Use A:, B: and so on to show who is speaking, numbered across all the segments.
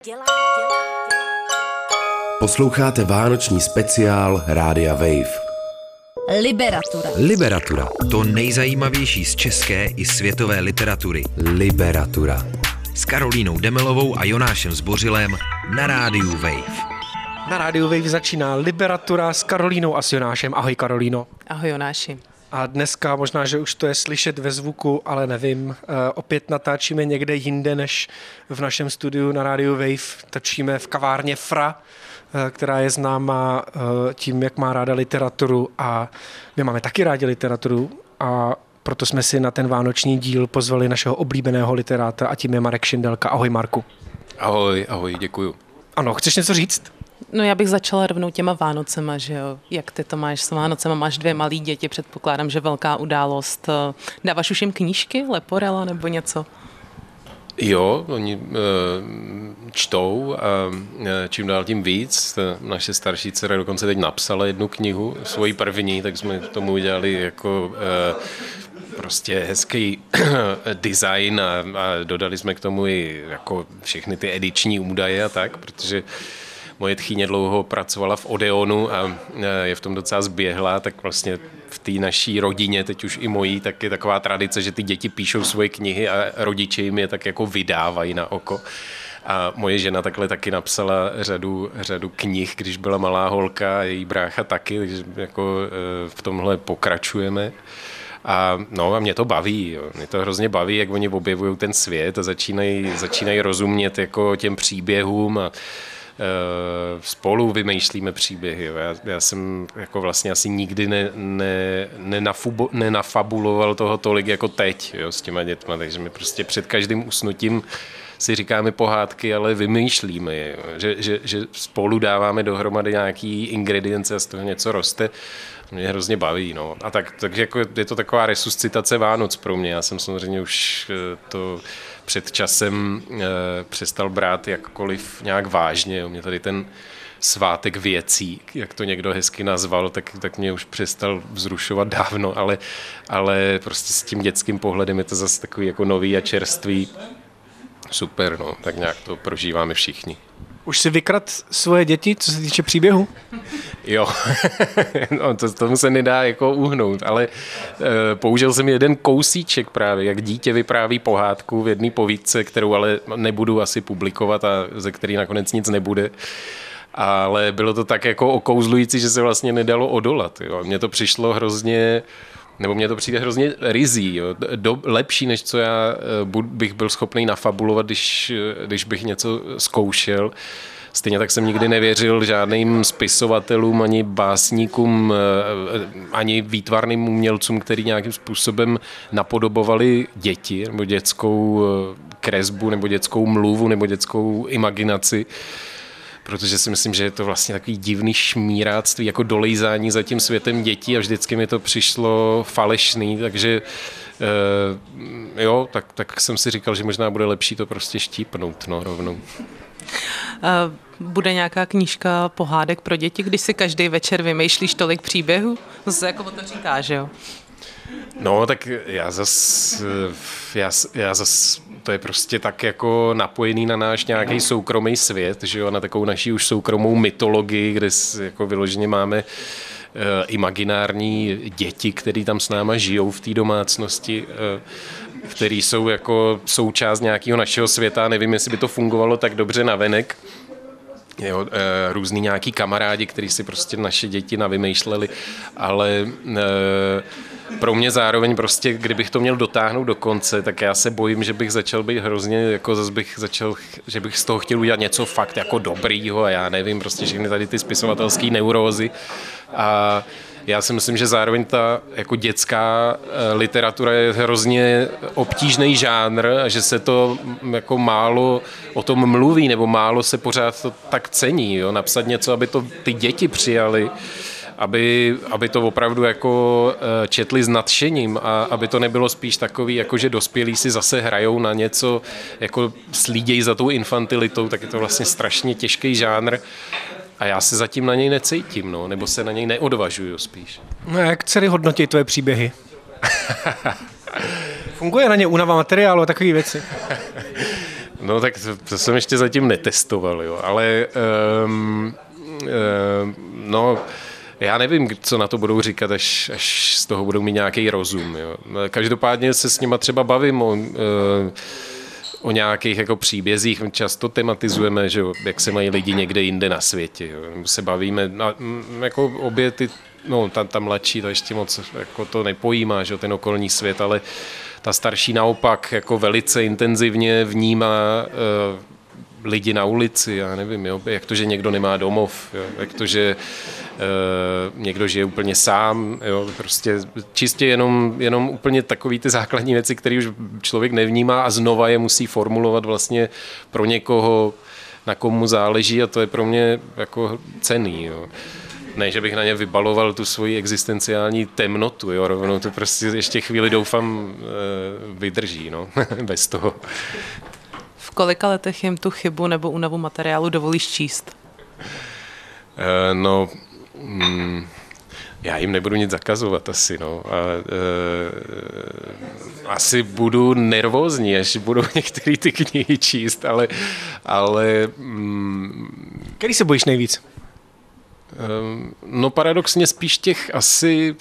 A: Posloucháte vánoční speciál Rádia Wave. Liberatura.
B: To nejzajímavější z české i světové literatury.
A: Liberatura.
B: S Karolínou Demelovou a Jonášem Zbořilem na Rádiu Wave.
C: Na Rádiu Wave začíná Liberatura s Karolínou a s Jonášem. Ahoj Karolíno.
D: Ahoj Jonáši.
C: A dneska možná, že už to je slyšet ve zvuku, ale nevím. Opět natáčíme někde jinde než v našem studiu na Rádiu Wave. Točíme v kavárně Fra, která je známá tím, jak má ráda literaturu, a my máme taky rádi literaturu, a proto jsme si na ten vánoční díl pozvali našeho oblíbeného literáta, a tím je Marek Šindelka. Ahoj Marku.
E: Ahoj, děkuju.
C: Ano, chceš něco říct?
D: No já bych začala rovnou těma Vánocema, že jo. Jak ty to máš s Vánocema? Máš 2 malé děti, předpokládám, že velká událost. Dáváš už jim knížky, Leporela nebo něco?
E: Jo, oni čtou a čím dál tím víc. Naše starší dcera dokonce teď napsala jednu knihu, svoji první, tak jsme tomu udělali jako prostě hezký design a dodali jsme k tomu i jako všechny ty ediční údaje a tak, protože moje tchýně dlouho pracovala v Odeonu a je v tom docela zběhlá, tak vlastně v té naší rodině, teď už i mojí, tak je taková tradice, že ty děti píšou svoje knihy a rodiče jim je tak jako vydávají na oko. A moje žena takhle taky napsala řadu knih, když byla malá holka, a její brácha taky, takže jako v tomhle pokračujeme. A mě to baví, jo. Mě to hrozně baví, jak oni objevují ten svět a začínají rozumět jako těm příběhům a spolu vymýšlíme příběhy. Jo. Já jsem jako vlastně asi nikdy nenafabuloval toho tolik jako teď, jo, s těma dětma, takže my prostě před každým usnutím si říkáme pohádky, ale vymýšlíme je, že spolu dáváme dohromady nějaký ingredience a z toho něco roste. Mě hrozně baví, no. A takže jako je to taková resuscitace Vánoc pro mě. Já jsem samozřejmě už to před časem přestal brát jakkoliv nějak vážně. Jo. Mě tady ten svátek věcí, jak to někdo hezky nazval, tak mě už přestal vzrušovat dávno, ale prostě s tím dětským pohledem je to zase takový jako nový a čerstvý. Super, no. Tak nějak to prožíváme všichni.
C: Už jsi vykradl svoje děti, co se týče příběhu?
E: Jo, no, tomu se nedá jako uhnout, ale použil jsem jeden kousíček právě, jak dítě vypráví pohádku v jedné povídce, kterou ale nebudu asi publikovat a ze který nakonec nic nebude. Ale bylo to tak jako okouzlující, že se vlastně nedalo odolat. Jo. Mně to přišlo hrozně... Nebo mně to přijde hrozně rizí, jo. Lepší, než co já bych byl schopný nafabulovat, když bych něco zkoušel. Stejně tak jsem nikdy nevěřil žádným spisovatelům, ani básníkům, ani výtvarným umělcům, který nějakým způsobem napodobovali děti, nebo dětskou kresbu, nebo dětskou mluvu, nebo dětskou imaginaci. Protože si myslím, že je to vlastně takový divný šmíráctví, jako dolejzání za tím světem dětí a vždycky mi to přišlo falešný, takže tak jsem si říkal, že možná bude lepší to prostě štípnout, no, rovnou.
D: Bude nějaká knížka pohádek pro děti, když si každý večer vymýšlíš tolik příběhů? Zase jako o to říkáš, jo?
E: No, tak já zas, to je prostě tak jako napojený na náš nějaký soukromý svět, že jo, na takovou naší už soukromou mytologii, kde jako vyloženě máme imaginární děti, který tam s náma žijou v té domácnosti, který jsou jako součást nějakého našeho světa. Nevím, jestli by to fungovalo tak dobře navenek. Jo, různý nějaký kamarádi, kteří si prostě naše děti navymýšleli, ale pro mě zároveň prostě, kdybych to měl dotáhnout do konce, tak já se bojím, že bych začal být hrozně, jako zase bych začal, že bych z toho chtěl udělat něco fakt jako dobrýho a já nevím, prostě všechny tady ty spisovatelské neurózy. A já si myslím, že zároveň ta jako dětská literatura je hrozně obtížný žánr a že se to jako málo o tom mluví nebo málo se pořád to tak cení. Jo? Napsat něco, aby to ty děti přijali, aby to opravdu jako četli s nadšením a aby to nebylo spíš takový, jako že dospělí si zase hrajou na něco, jako slídějí za tou infantilitou, tak je to vlastně strašně těžký žánr. A já se zatím na něj necítím, no, nebo se na něj neodvažuju spíš.
C: No, jak dcery hodnotí tvoje příběhy? Funguje na ně únava materiálu a takové věci?
E: No tak to jsem ještě zatím netestoval, jo, ale no, já nevím, co na to budou říkat, až z toho budou mít nějaký rozum. Jo. Každopádně se s nima třeba bavím o nějakých jako příbězích. Často tematizujeme, že jo, jak se mají lidi někde jinde na světě. Jo. Se bavíme, jako obě ty, no ta mladší, to ještě moc jako to nepojímá, že jo, ten okolní svět, ale ta starší naopak jako velice intenzivně vnímá lidi na ulici, já nevím, jo, jak to, že někdo nemá domov, jo, jak to, že někdo žije úplně sám, jo, prostě čistě jenom úplně takový ty základní věci, které už člověk nevnímá a znova je musí formulovat vlastně pro někoho, na komu záleží a to je pro mě jako cenný, jo. Ne, že bych na ně vybaloval tu svoji existenciální temnotu, jo, rovnou to prostě ještě chvíli doufám vydrží, no, bez toho.
D: V kolika letech jim tu chybu nebo únavu materiálu dovolíš číst?
E: No, já jim nebudu nic zakazovat asi, no. Asi budu nervózní, až budou některé ty knihy číst, ale
C: Který se bojíš nejvíc?
E: No paradoxně spíš těch asi...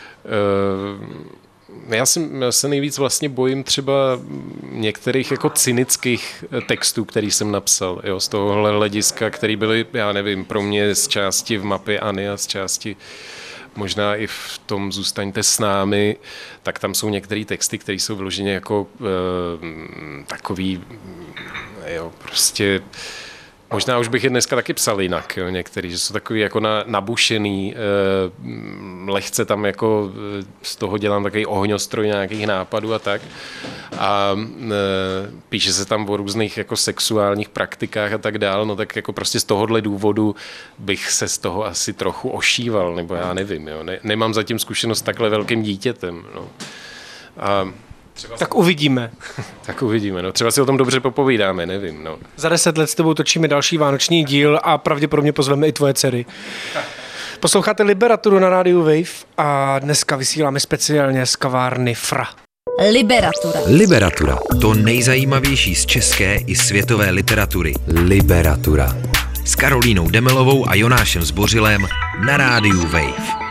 E: Já se nejvíc vlastně bojím třeba některých jako cynických textů, který jsem napsal, jo, z tohohle hlediska, který byly, já nevím, pro mě z části v mapě Any a z části možná i v tom Zůstaňte s námi, tak tam jsou některé texty, které jsou vyloženě jako takový, jo, prostě... Možná už bych je dneska taky psal jinak, jo, některý, že jsou takový jako nabušený, lehce tam jako z toho dělám takový ohňostroj nějakých nápadů a tak. A píše se tam o různých jako sexuálních praktikách a tak dál, no tak jako prostě z tohohle důvodu bych se z toho asi trochu ošíval, nebo já nevím, jo. Nemám zatím zkušenost s takhle velkým dítětem, no. A
C: tak uvidíme.
E: Tak uvidíme, no. Třeba si o tom dobře popovídáme, nevím, no.
C: Za 10 let s tebou točíme další vánoční díl a pravděpodobně pozveme i tvoje dcery. Posloucháte Liberaturu na rádiu Wave a dneska vysíláme speciálně z kavárny Fra.
A: Liberatura.
B: To nejzajímavější z české i světové literatury.
A: Liberatura.
B: S Karolínou Demelovou a Jonášem Zbořilem na rádiu Wave.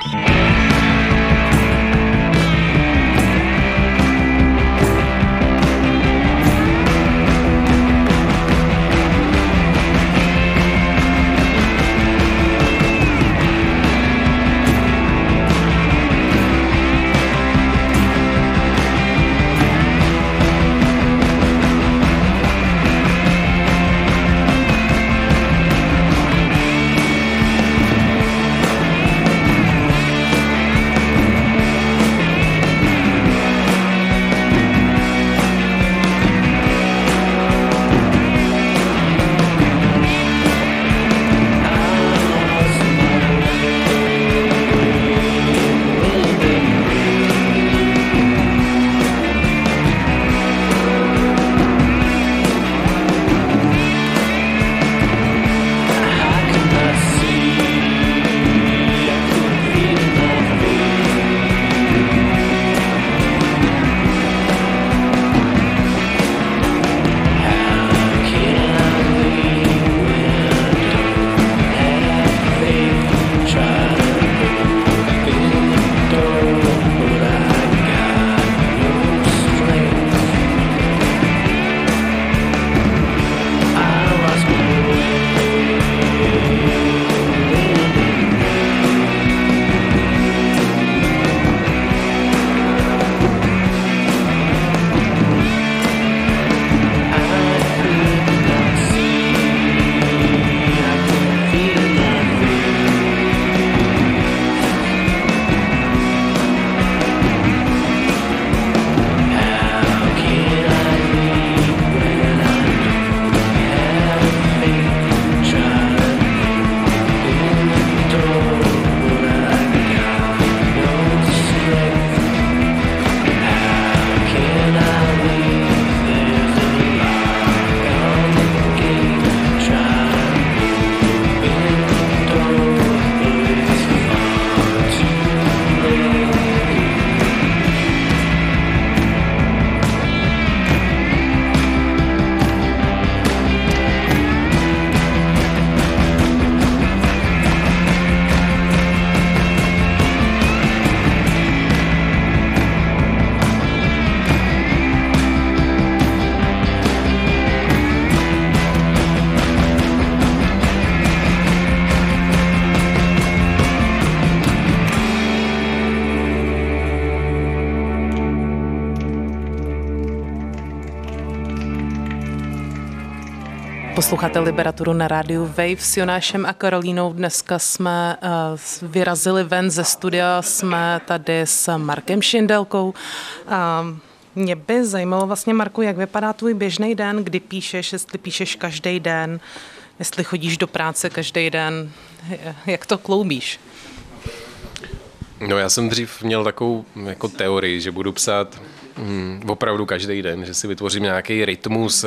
D: Posloucháte Liberaturu na rádiu Wave s Jonášem a Karolínou. Dneska jsme vyrazili ven ze studia, jsme tady s Markem Šindelkou. Mě by zajímalo vlastně, Marku, jak vypadá tvůj běžný den, kdy píšeš, jestli píšeš každý den, jestli chodíš do práce každý den, jak to kloubíš?
E: No, já jsem dřív měl takovou jako teorii, že budu psát opravdu každý den, že si vytvořím nějaký rytmus a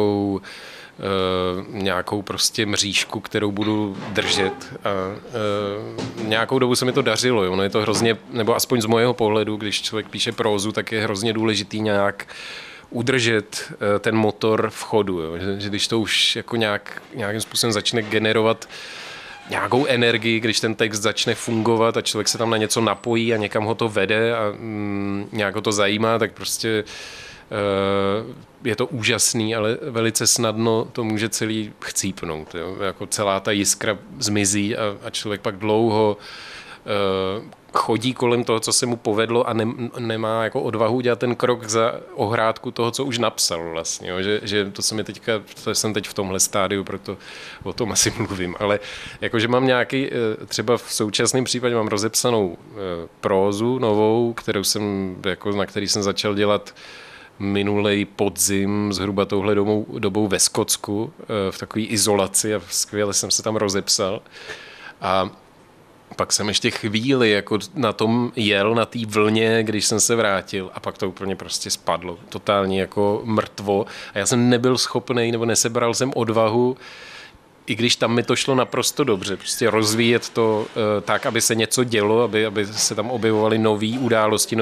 E: nějakou prostě mřížku, kterou budu držet. A nějakou dobu se mi to dařilo. Jo. No je to hrozně, nebo aspoň z mého pohledu, když člověk píše prózu, tak je hrozně důležitý nějak udržet ten motor v chodu. Jo. Že když to už jako nějakým způsobem začne generovat nějakou energii, když ten text začne fungovat a člověk se tam na něco napojí a někam ho to vede a nějak ho to zajímá, tak prostě je to úžasný, ale velice snadno to může celý chcípnout. Jo? Jako celá ta jiskra zmizí a člověk pak dlouho chodí kolem toho, co se mu povedlo a nemá jako odvahu dělat ten krok za ohrádku toho, co už napsal vlastně. Jo? Že to jsem teď v tomhle stádiu, proto o tom asi mluvím. Ale jakože mám nějaký, třeba v současném případě mám rozepsanou prózu novou, na který jsem začal dělat minulej podzim, zhruba touhle dobou ve Skotsku, v takové izolaci a skvěle jsem se tam rozepsal. A pak jsem ještě chvíli jako na tom jel, na té vlně, když jsem se vrátil a pak to úplně prostě spadlo. Totálně jako mrtvo. A já jsem nebyl schopnej, nebo nesebral jsem odvahu, i když tam mi to šlo naprosto dobře, prostě rozvíjet to tak, aby se něco dělo, aby se tam objevovaly nové události,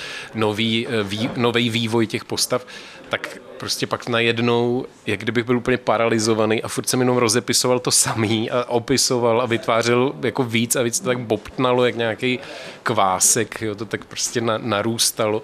E: nový vývoj těch postav, tak prostě pak najednou, jak kdybych byl úplně paralizovaný a furt jsem jenom rozepisoval to samý a opisoval a vytvářel jako víc a víc to tak bobtnalo, jak nějaký kvásek, jo, to tak prostě narůstalo.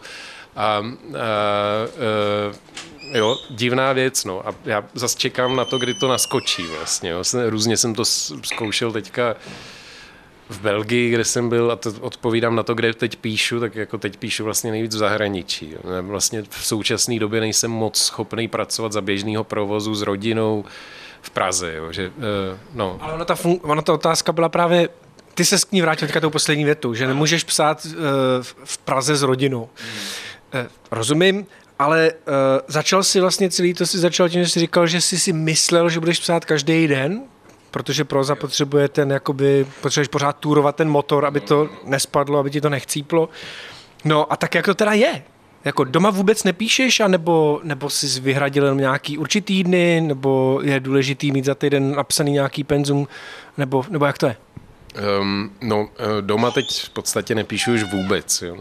E: Jo, divná věc, no. A já zase čekám na to, kdy to naskočí vlastně, jo. Různě jsem to zkoušel teďka v Belgii, kde jsem byl a to odpovídám na to, kde teď píšu, tak jako teď píšu vlastně nejvíc v zahraničí. Jo. Vlastně v současné době nejsem moc schopný pracovat za běžného provozu s rodinou v Praze, jo. Že, no.
C: Ale ona ta otázka byla právě, ty se k ní vrátil teďka tou poslední větu, že nemůžeš psát v Praze s rodinou. Rozumím. Ale začal si vlastně začal tím, že jsi říkal, že jsi si myslel, že budeš psát každý den, protože próza potřebuješ pořád túrovat ten motor, aby to nespadlo, aby ti to nechcíplo. No a tak jak to teda je? Jako doma vůbec nepíšeš, nebo jsi vyhradil jenom nějaký určitý dny, nebo je důležitý mít za týden napsaný nějaký penzum, nebo jak to je?
E: Doma teď v podstatě nepíšu už vůbec. Jo.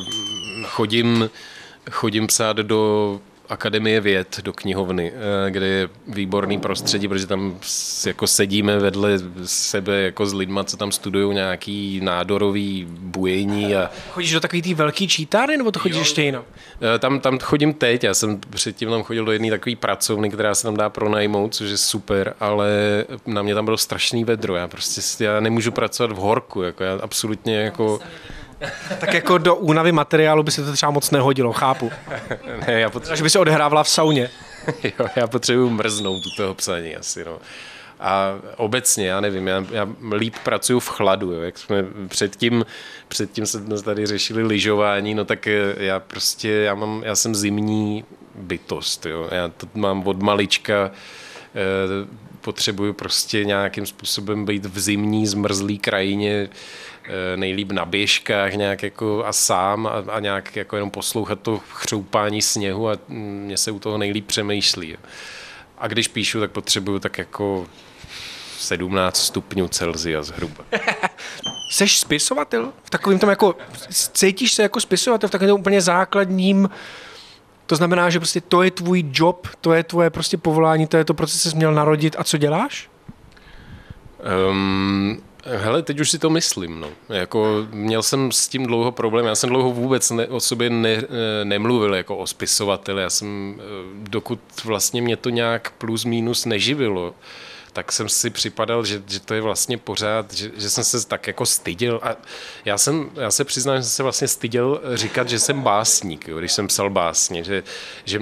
E: Chodím psát do Akademie věd, do knihovny, kde je výborný prostředí, protože tam jako sedíme vedle sebe jako s lidma, co tam studují nějaký nádorový bujení.
C: Chodíš do takový té velký čítárny, nebo to chodíš ještě jinam?
E: Tam chodím teď, já jsem předtím tam chodil do jedné takové pracovny, která se tam dá pronajmout, což je super, ale na mě tam bylo strašný vedro, já nemůžu pracovat v horku, jako já absolutně jako...
C: Tak jako do únavy materiálu by se to třeba moc nehodilo, chápu.
E: Ne,
C: že by se odehrávala v sauně.
E: Jo, já potřebuji mrznout u toho psaní asi, no. A obecně, já nevím, já líp pracuju v chladu, jo. Jak jsme předtím jsme tady řešili lyžování, no tak já jsem zimní bytost, jo. Já to mám od malička, potřebuju prostě nějakým způsobem být v zimní zmrzlý krajině, nejlíp na běžkách nějak jako a sám a nějak jako jenom poslouchat to chřoupání sněhu a mně se u toho nejlíp přemýšlí. A když píšu, tak potřebuju tak jako 17 stupňů Celsia zhruba.
C: Seš spisovatel? V takovým tom jako, cítíš se jako spisovatel v takovém úplně základním, to znamená, že prostě to je tvůj job, to je tvoje prostě povolání, to je to, proč jsi měl narodit a co děláš?
E: Hele, teď už si to myslím, no. Jako, měl jsem s tím dlouho problém, já jsem dlouho vůbec o sobě nemluvil jako o spisovateli, dokud vlastně mě to nějak plus minus neživilo, tak jsem si připadal, že to je vlastně pořád, že jsem se tak jako styděl. A já se přiznám, že jsem se vlastně styděl říkat, že jsem básník, jo, když jsem psal básně, že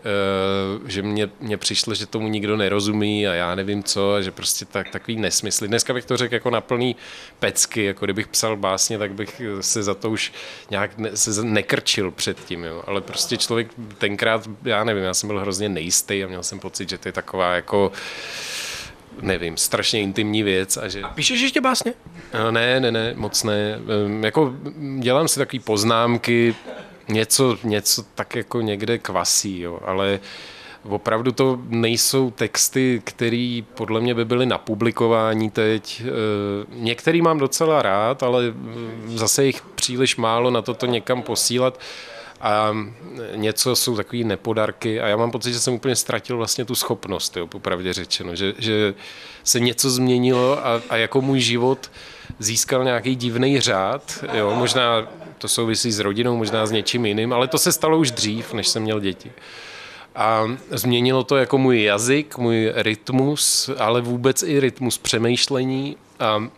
E: mě přišlo, že tomu nikdo nerozumí a já nevím co, a že prostě takový nesmysly. Dneska bych to řekl jako na plný pecky, jako kdybych psal básně, tak bych se za to už nějak se nekrčil předtím, jo. Ale prostě člověk tenkrát, já nevím, já jsem byl hrozně nejistý a měl jsem pocit, že to je taková jako, nevím, strašně intimní věc.
C: A píšeš ještě básně?
E: Ne, moc ne. Jako dělám si takové poznámky, něco tak jako někde kvasí, jo, ale opravdu to nejsou texty, které podle mě by byly na publikování teď. Některý mám docela rád, ale zase jich příliš málo na to někam posílat. A něco jsou takový nepodarky a já mám pocit, že jsem úplně ztratil vlastně tu schopnost, jo, popravdě řečeno, že se něco změnilo a jako můj život získal nějaký divný řád, jo, možná to souvisí s rodinou, možná s něčím jiným, ale to se stalo už dřív, než jsem měl děti. A změnilo to jako můj jazyk, můj rytmus, ale vůbec i rytmus přemýšlení a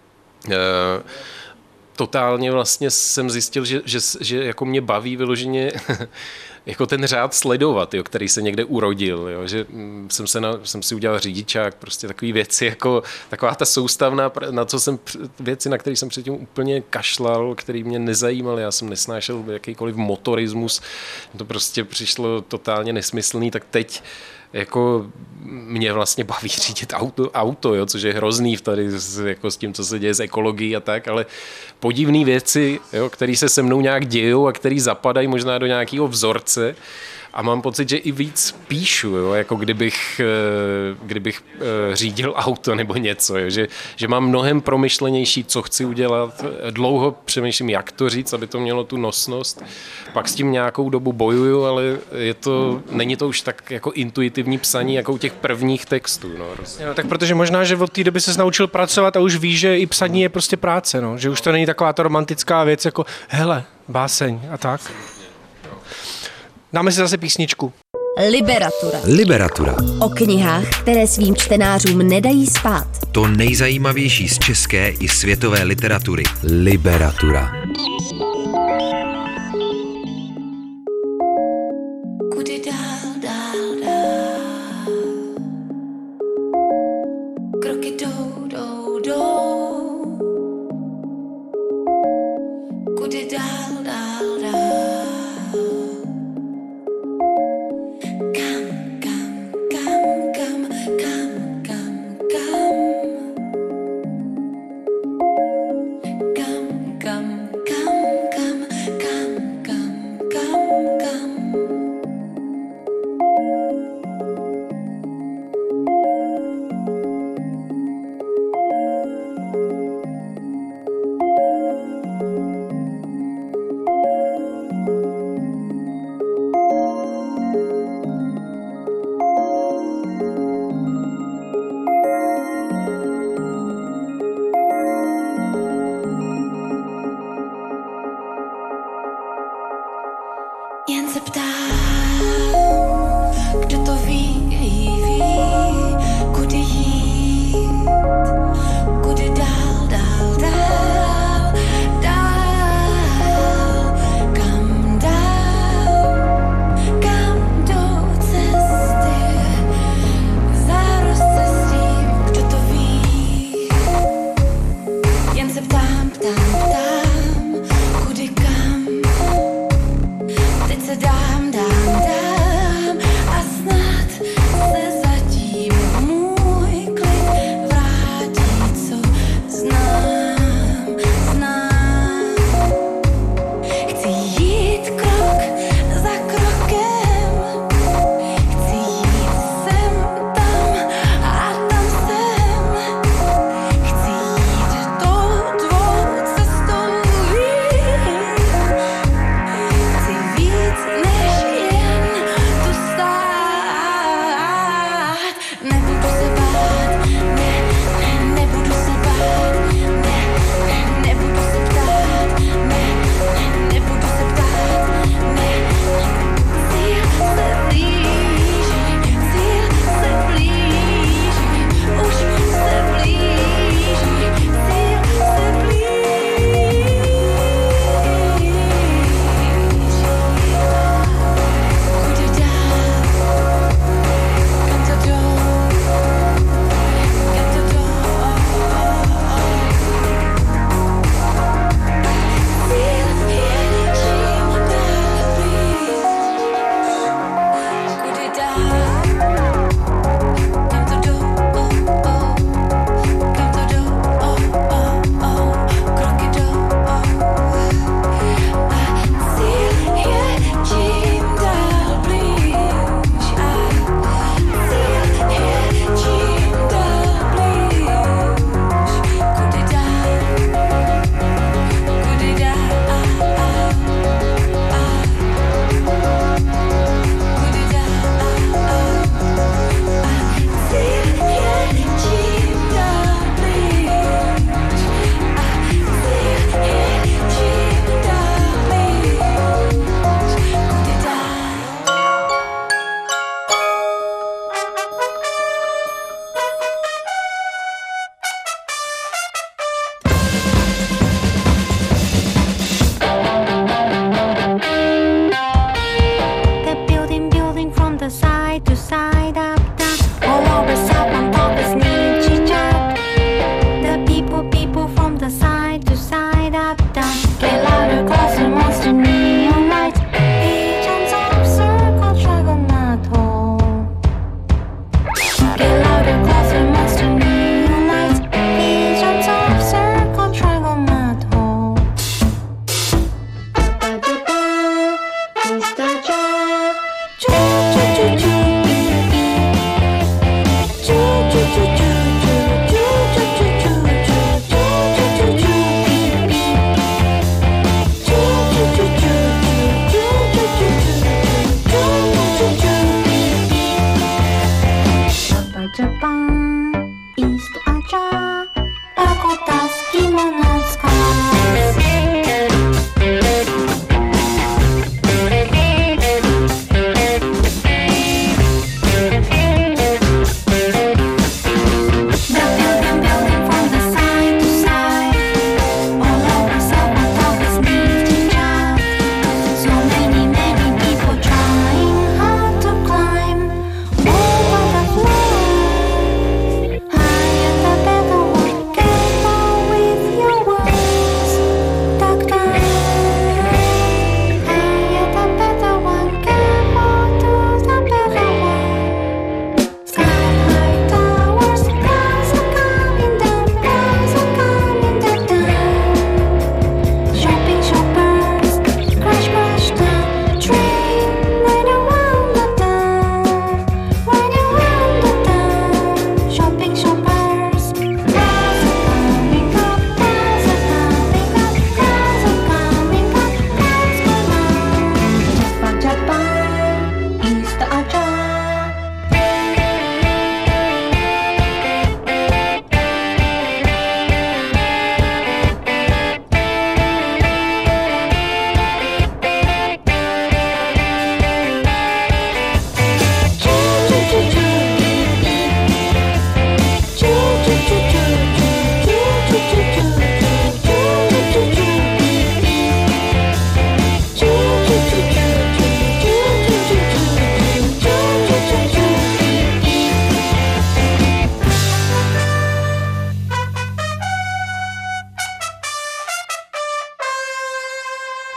E: totálně vlastně jsem zjistil, že jako mě baví vyloženě jako ten řád sledovat, jo, který se někde urodil, jo, že jsem si udělal řidičák, prostě takové věci, jako taková ta soustavná, věci, na které jsem předtím úplně kašlal, které mě nezajímaly, já jsem nesnášel jakýkoliv motorismus, to prostě přišlo totálně nesmyslný, tak teď jako mě vlastně baví řídit auto, jo, což je hrozný tady jako s tím, co se děje s ekologií a tak, ale podivné věci, jo, které se se mnou nějak dějou a které zapadají možná do nějakého vzorce a mám pocit, že i víc píšu, jo, jako kdybych řídil auto nebo něco, jo, že mám mnohem promyšlenější, co chci udělat, dlouho přemýšlím, jak to říct, aby to mělo tu nosnost, pak s tím nějakou dobu bojuju, ale není to už tak jako intuitivní psaní, jako u těch prvních textů. No.
C: No, tak protože možná, že od té doby ses naučil pracovat a už víš, že i psaní je prostě práce, no, že už to není taková ta romantická věc jako hele, báseň a tak. Dáme si zase písničku.
A: Liberatura.
F: O knihách, které svým čtenářům nedají spát.
B: To nejzajímavější z české i světové literatury.
A: Liberatura.
G: Kudy dál. Kroky jdou. Kudy dál.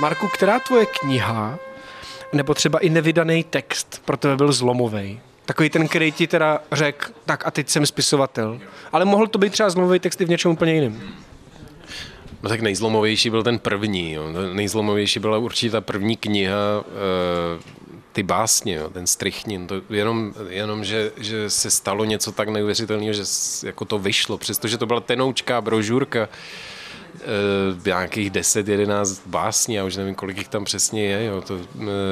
C: Marku, která tvoje kniha, nebo třeba i nevydaný text pro tebe byl zlomovej? Takový ten, který ti teda řekl, tak a teď jsem spisovatel. Ale mohl to být třeba zlomový text i v něčem úplně jiném.
E: No tak nejzlomovější byl ten první. Jo. Nejzlomovější byla určitě ta první kniha, ty básně, jo, ten Strychnin. To jenom že se stalo něco tak neuvěřitelného, že jako to vyšlo. Přestože to byla tenoučká brožurka, nějakých 10-11 básní, já už nevím, kolik jich tam přesně je. Jo. To,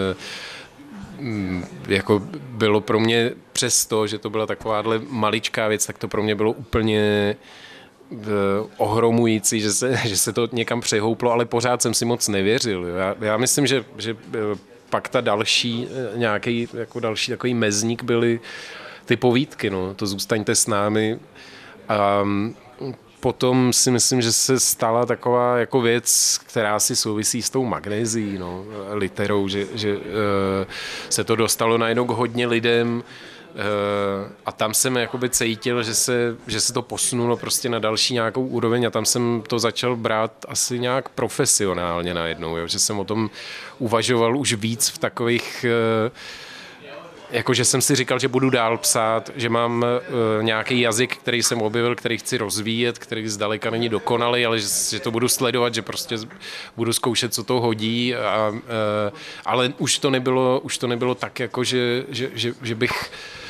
E: jako bylo pro mě přesto, že to byla takováhle maličká věc, tak to pro mě bylo úplně ohromující, že se to někam přehouplo, ale pořád jsem si moc nevěřil. Já myslím, že pak ta další takový mezník byly ty povídky, no, to Zůstaňte s námi. A potom si myslím, že se stala taková jako věc, která si souvisí s tou magnézií, no, literou, že se to dostalo najednou k hodně lidem a tam jsem jakoby cítil, že se to posunulo prostě na další nějakou úroveň a tam jsem to začal brát asi nějak profesionálně najednou, jo, že jsem o tom uvažoval už víc v takových jakože jsem si říkal, že budu dál psát, že mám nějaký jazyk, který jsem objevil, který chci rozvíjet, který zdaleka není dokonalý, ale že to budu sledovat, že prostě budu zkoušet, co to hodí, ale už to nebylo tak, jako že bych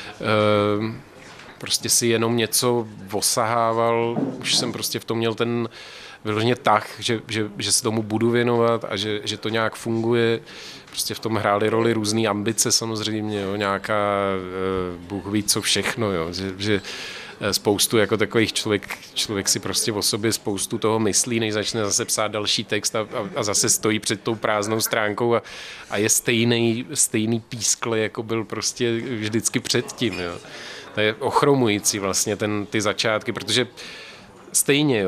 E: prostě si jenom něco osahával, už jsem prostě v tom měl ten vyloženě tah, že se tomu budu věnovat a že to nějak funguje. Prostě v tom hrály roli různý ambice samozřejmě, jo, nějaká, Bůh ví co všechno, jo, že spoustu jako takových člověk si prostě o sobě spoustu toho myslí, než začne zase psát další text a zase stojí před tou prázdnou stránkou a je stejný pískle, jako byl prostě vždycky předtím, jo. To je ochromující vlastně ty začátky, protože stejně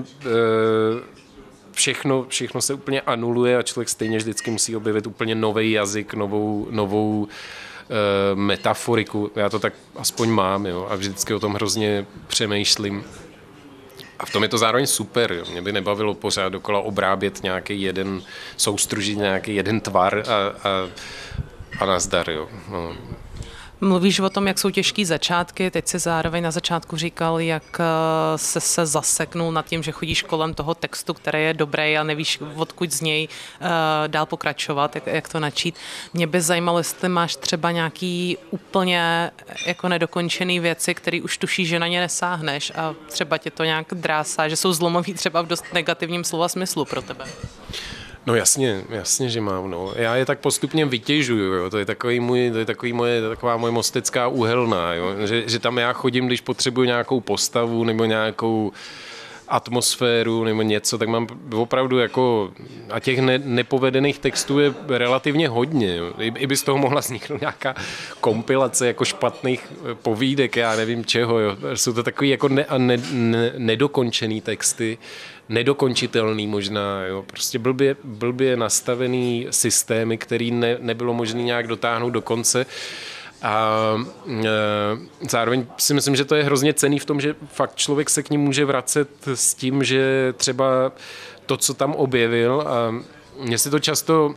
E: všechno se úplně anuluje a člověk stejně vždycky musí objevit úplně nový jazyk, novou metaforiku. Já to tak aspoň mám, jo, a vždycky o tom hrozně přemýšlím. A v tom je to zároveň super. Jo. Mě by nebavilo pořád dokola obrábět nějaký jeden, soustružit nějaký jeden tvar a nazdar. Jo. No.
D: Mluvíš o tom, jak jsou těžký začátky, teď si zároveň na začátku říkal, jak se zaseknul nad tím, že chodíš kolem toho textu, který je dobrý a nevíš, odkud z něj dál pokračovat, jak to načít. Mě by zajímalo, jestli máš třeba nějaký úplně jako nedokončený věci, který už tušíš, že na ně nesáhneš a třeba tě to nějak drásá, že jsou zlomový třeba v dost negativním slova smyslu pro tebe.
E: No jasně, že mám, no. Já je tak postupně vytěžuju, jo. To je taková moje mostecká úhelná, jo. Že tam já chodím, když potřebuji nějakou postavu nebo nějakou atmosféru nebo něco, tak mám opravdu jako, a těch nepovedených textů je relativně hodně, jo. I by z toho mohla vzniknout nějaká kompilace jako špatných povídek, já nevím čeho, jo. Jsou to takový jako nedokončený texty, nedokončitelný možná, jo. Prostě blbě nastavený systémy, který nebylo možné nějak dotáhnout do konce. A zároveň si myslím, že to je hrozně cenný v tom, že fakt člověk se k ním může vracet s tím, že třeba to, co tam objevil, a mně si to často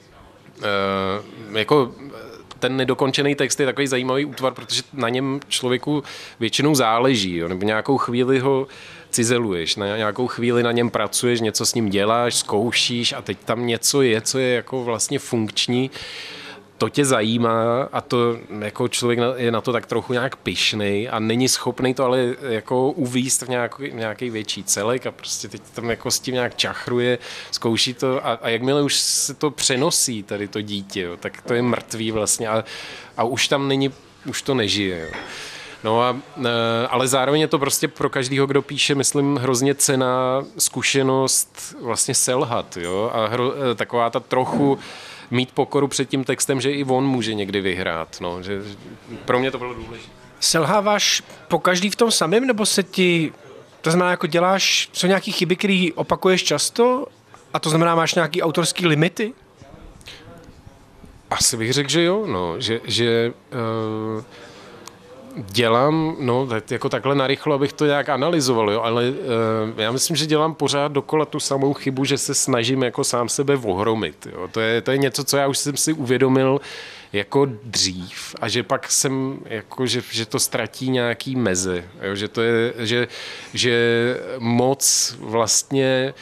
E: jako ten nedokončený text je takový zajímavý útvar, protože na něm člověku většinou záleží, jo, nebo nějakou chvíli ho cizeluješ, na nějakou chvíli na něm pracuješ, něco s ním děláš, zkoušíš a teď tam něco je, co je jako vlastně funkční. To tě zajímá a to jako člověk je na to tak trochu nějak pyšnej a není schopný to ale jako uvízt v nějaký větší celek a prostě teď tam jako s tím nějak čachruje, zkouší to a jakmile už se to přenosí tady to dítě, jo, tak to je mrtvý vlastně a už tam není, už to nežije. Jo. No ale zároveň je to prostě pro každýho, kdo píše, myslím, hrozně cenná zkušenost vlastně selhat, jo, a taková ta trochu mít pokoru před tím textem, že i on může někdy vyhrát. No, že pro mě to bylo důležité.
C: Selháváš po každý v tom samém, nebo se ti, to znamená, jako děláš, jsou nějaký chyby, které opakuješ často a to znamená, máš nějaký autorský limity?
E: Asi bych řekl, že jo, no, že Dělám, no jako takhle narychlo, abych to nějak analyzoval, jo, ale já myslím, že dělám pořád dokola tu samou chybu, že se snažím jako sám sebe ohromit. Jo. To je něco, co já už jsem si uvědomil jako dřív a že pak jsem, jako, že to ztratí nějaký meze, jo, že to je, že moc vlastně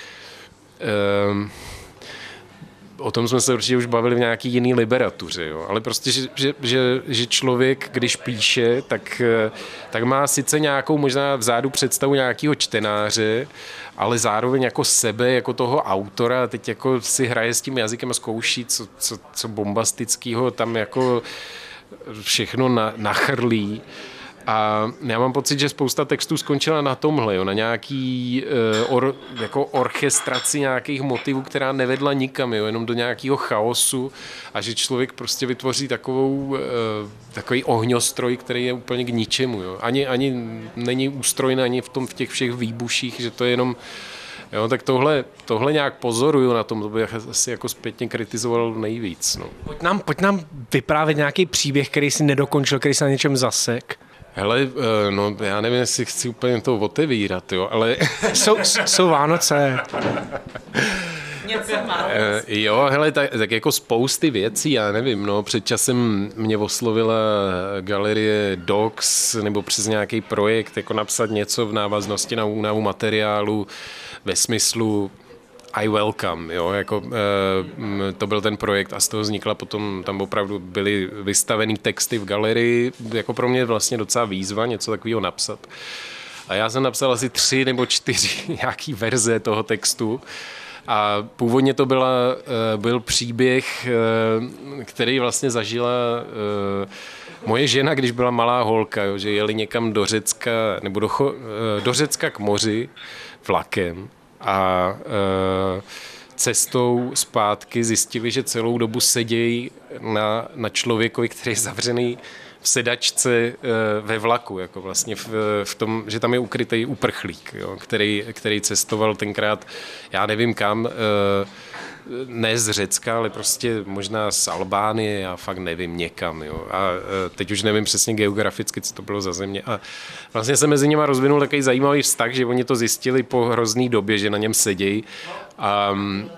E: o tom jsme se určitě už bavili v nějaký jiný liberatuře, jo. Ale prostě, že člověk, když píše, tak má sice nějakou možná vzadu představu nějakého čtenáře, ale zároveň jako sebe, jako toho autora, teď jako si hraje s tím jazykem a zkouší, co bombastického tam jako všechno nachrlí. A já mám pocit, že spousta textů skončila na tomhle, jo, na nějaký jako orchestraci nějakých motivů, která nevedla nikam, jo, jenom do nějakého chaosu a že člověk prostě vytvoří takový ohňostroj, který je úplně k ničemu. Jo. Ani není ústrojný ani v těch všech výbuších, že to je jenom. Jo, tak tohle nějak pozoruju na tom, to bych asi jako zpětně kritizoval nejvíc. No.
C: Pojď nám vyprávět nějaký příběh, který si nedokončil, který se na něčem zasek.
E: Hele, no já nevím, jestli chci úplně to otevírat, jo, ale.
C: Jsou Vánoce.
E: Jo, hele, tak jako spousty věcí, já nevím, no, před časem mě oslovila galerie Docs nebo přes nějaký projekt, jako napsat něco v návaznosti na únavu materiálu ve smyslu I welcome, jo, jako to byl ten projekt a z toho vznikla potom, tam opravdu byly vystavený texty v galerii, jako pro mě vlastně docela výzva něco takového napsat. A já jsem napsal asi 3 nebo 4 nějaký verze toho textu a původně to byl příběh, který vlastně zažila moje žena, když byla malá holka, jo, že jeli někam do Řecka, nebo do Řecka k moři vlakem a cestou zpátky zjistili, že celou dobu sedějí na člověkovi, který je zavřený v sedačce ve vlaku, jako vlastně v tom, že tam je ukrytý uprchlík, jo, který cestoval tenkrát, já nevím kam, ne z Řecka, ale prostě možná z Albánie, já fakt nevím, někam. Jo. A teď už nevím přesně geograficky, co to bylo za země. A vlastně se mezi nimi rozvinul takový zajímavý vztah, že oni to zjistili po hrozný době, že na něm sedějí. A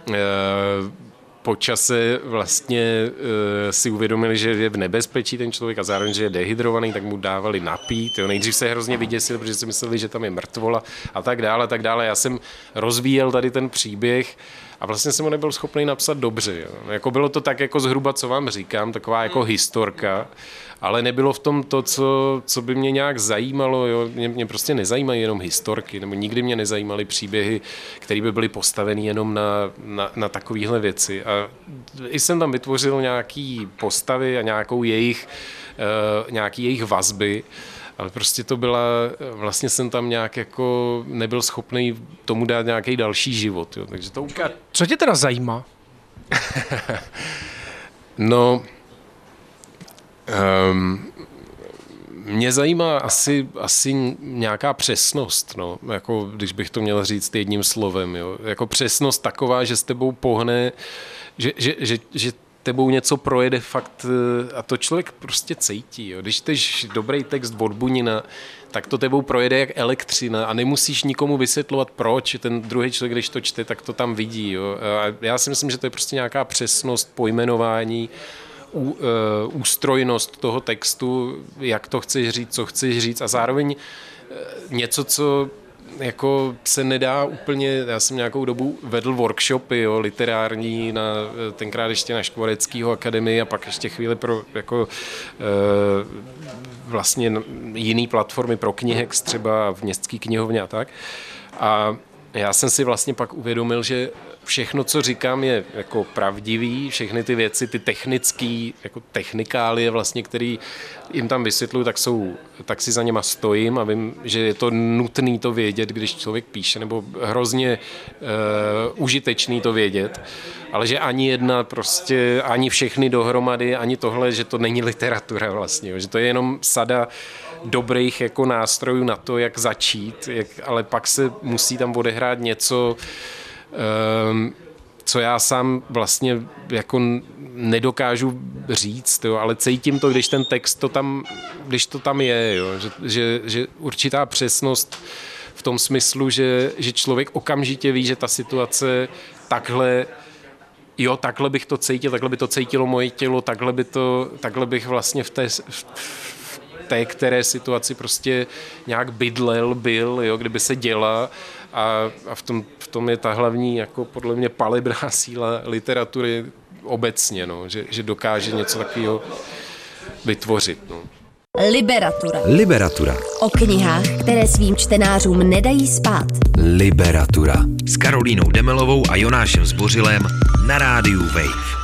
E: po čase vlastně si uvědomili, že je v nebezpečí ten člověk a zároveň, že je dehydrovaný, tak mu dávali napít. Jo. Nejdřív se hrozně vyděsili, protože si mysleli, že tam je mrtvola a tak dále, tak dále. Já jsem rozvíjel tady ten příběh a vlastně jsem ho nebyl schopný napsat dobře. Jo. Jako bylo to tak jako zhruba, co vám říkám, taková jako historka, ale nebylo v tom to, co by mě nějak zajímalo. Jo. Mě prostě nezajímají jenom historky, nebo nikdy mě nezajímaly příběhy, které by byly postaveny jenom na takovéhle věci. A i jsem tam vytvořil nějaký postavy a nějaký jejich vazby, ale prostě to byla, vlastně jsem tam nějak jako nebyl schopný tomu dát nějaký další život. Jo. Takže to úplně.
C: Co tě teda zajímá?
E: No, mě zajímá asi nějaká přesnost, no, jako když bych to měl říct jedním slovem, jo. Jako přesnost taková, že s tebou pohne, že tebou něco projede fakt a to člověk prostě cítí. Jo. Když čteš dobrý text od Bunina, tak to tebou projede jak elektřina a nemusíš nikomu vysvětlovat proč. Ten druhý člověk, když to čte, tak to tam vidí. Jo. A já si myslím, že to je prostě nějaká přesnost pojmenování, ústrojnost toho textu, jak to chceš říct, co chceš říct a zároveň něco, co jako se nedá úplně, já jsem nějakou dobu vedl workshopy, jo, literární, tenkrát ještě na Škvoreckýho akademii a pak ještě chvíli pro jako vlastně jiný platformy pro Knihex třeba v městský knihovně a tak. A já jsem si vlastně pak uvědomil, že všechno, co říkám, je jako pravdivý, všechny ty věci, ty technický, jako technikálie vlastně, který jim tam vysvětluju, tak si za něma stojím a vím, že je to nutný to vědět, když člověk píše, nebo hrozně užitečný to vědět, ale že ani jedna prostě, ani všechny dohromady, ani tohle, že to není literatura vlastně, že to je jenom sada dobrých jako nástrojů na to, jak začít, ale pak se musí tam odehrát něco, co já sám vlastně jako nedokážu říct, jo, ale cítím to, když ten text když to tam je, jo, že určitá přesnost v tom smyslu, že člověk okamžitě ví, že ta situace takhle bych to cítil, takhle by to cítilo moje tělo, takhle bych vlastně v té které situaci prostě nějak byl, jo, kdyby se děla a v tom je ta hlavní jako podle mě palebná síla literatury obecně, no, že dokáže něco takového vytvořit. No.
F: Liberatura. O knihách, které svým čtenářům nedají spát.
A: Liberatura.
B: S Karolínou Demelovou a Jonášem Zbořilem na rádiu Wave.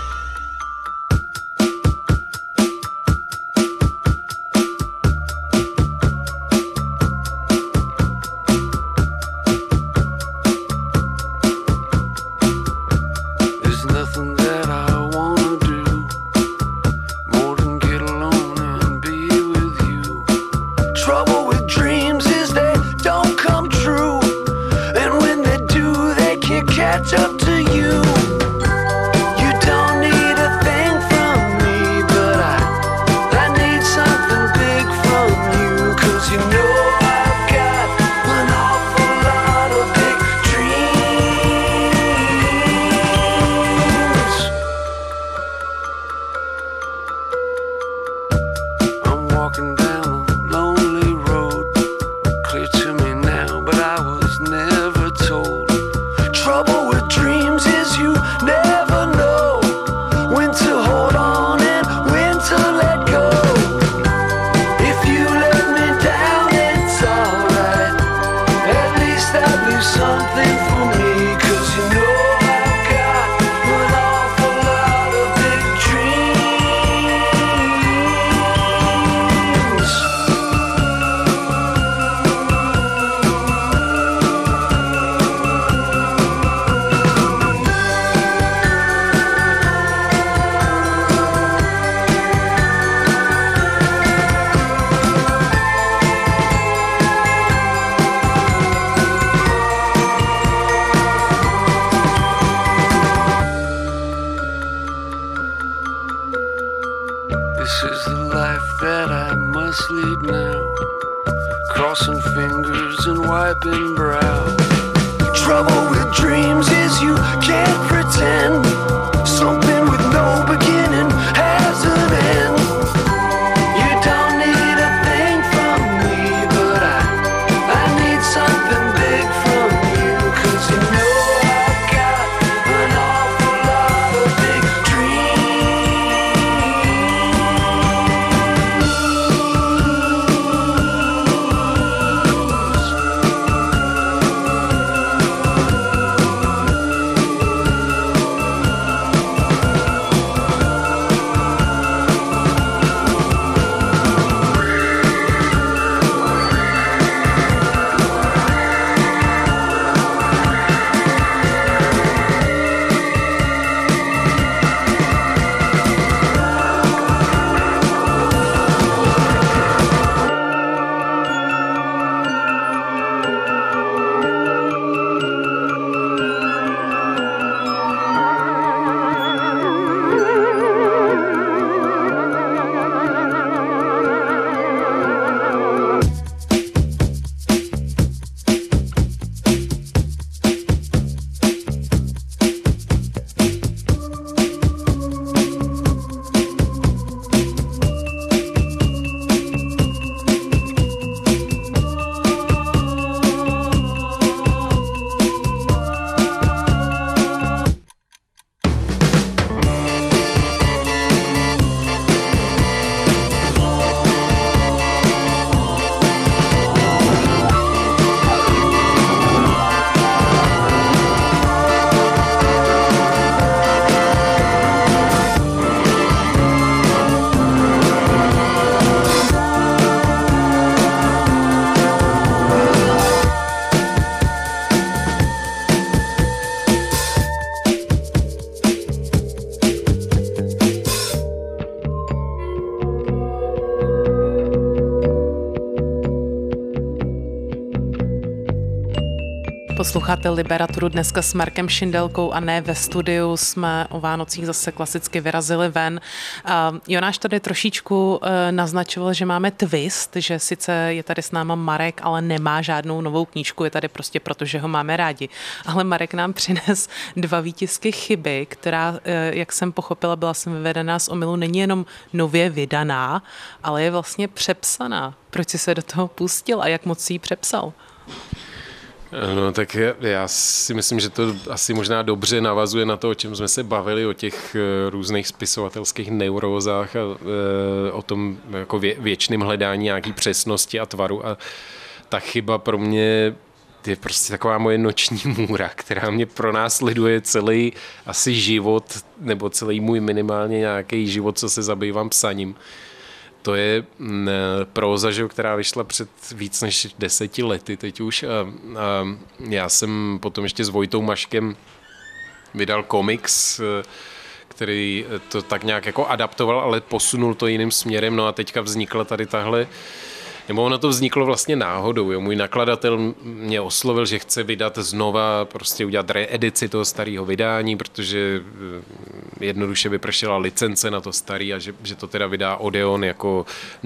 D: Posloucháte Liberaturu dneska s Markem Šindelkou a ne ve studiu. Jsme o Vánocích zase klasicky vyrazili ven. Jonáš tady trošičku naznačoval, že máme twist, že sice je tady s náma Marek, ale nemá žádnou novou knížku, je tady prostě proto, že ho máme rádi. Ale Marek nám přines 2 výtisky Chyby, která, jak jsem pochopila, byla jsem vyvedená z omylu, není jenom nově vydaná, ale je vlastně přepsaná. Proč jsi se do toho pustil a jak moc jsi ji přepsal?
E: No tak já si myslím, že to asi možná dobře navazuje na to, o čem jsme se bavili, o těch různých spisovatelských neurózách a o tom jako věčným hledání nějaký přesnosti a tvaru. A ta chyba pro mě je prostě taková moje noční můra, která mě pronásleduje celý asi život, nebo celý můj minimálně nějaký život, co se zabývám psaním. To je próza, která vyšla před víc než 10 lety teď už a já jsem potom ještě s Vojtou Maškem vydal komiks, který to tak nějak jako adaptoval, ale posunul to jiným směrem, no a teďka vznikla tady tahle, nebo ono to vzniklo vlastně náhodou, jo. Můj nakladatel mě oslovil, že chce vydat znova, prostě udělat reedici toho starého vydání, protože jednoduše vypršela licence na to starý a že to teda vydá Odeon jako